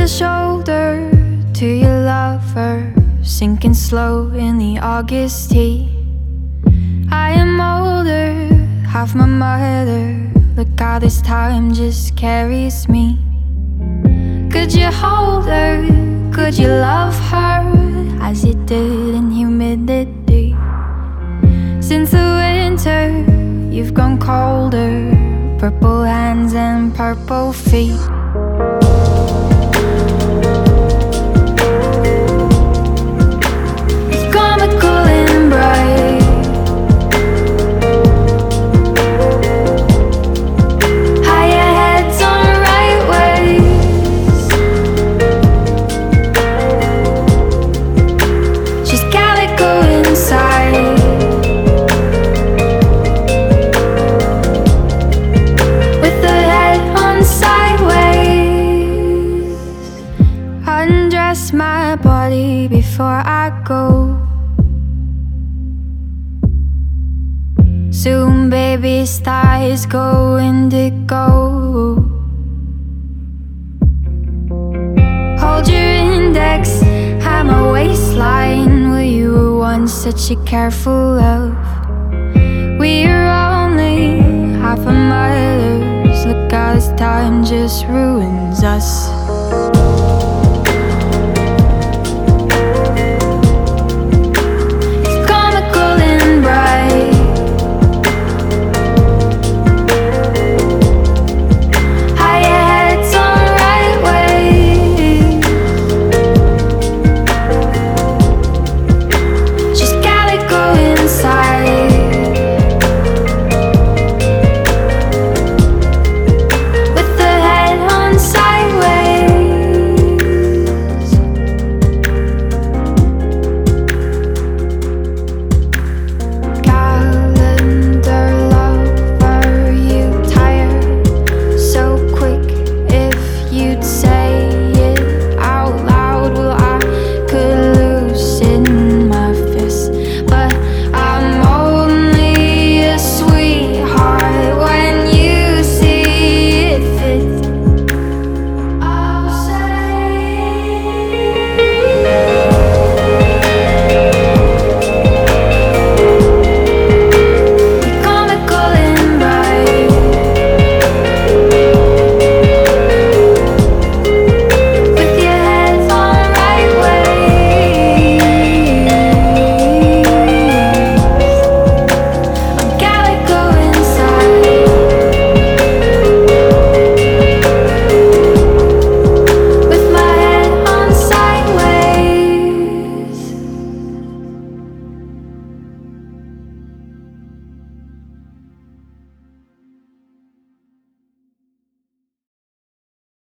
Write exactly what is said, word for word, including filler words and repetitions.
the shoulder to your lover, sinking slow in the August heat. I am older, half my mother. Look how this time just carries me. Could you hold her? Could you love her as you did in humidity? Since the winter, you've gone colder. Purple hands and purple feet. It's comical and bright. Higher heads on right ways. She's calico inside. Undress my body before I go. Soon baby's thighs go indigo. Hold your index at my waistline, where you were once such a careful love. We're only half a milers. Look how this time just ruins us.